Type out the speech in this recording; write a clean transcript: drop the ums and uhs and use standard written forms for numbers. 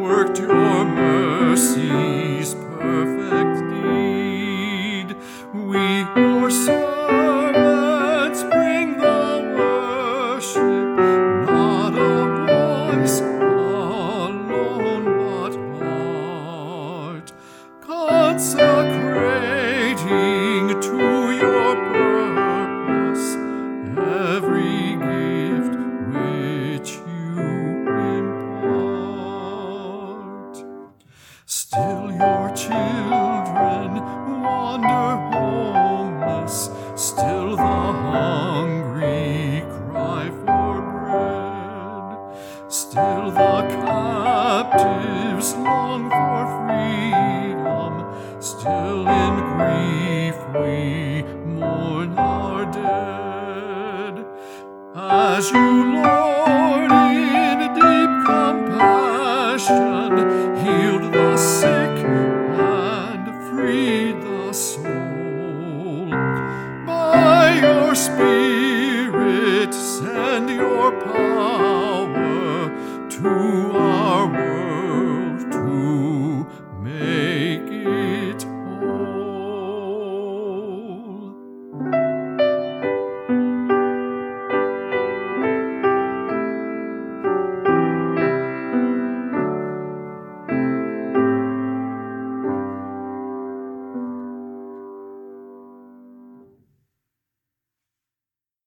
worked your mercy's perfect deed. We, your servants, bring the worship, not of voice alone, but heart, consecrating to your purpose every gift which you impart. Still your children wander homeless, still the hungry cry for bread, still the captives long for freedom, still in grief we mourn our dead. As you, Lord, in deep compassion, hear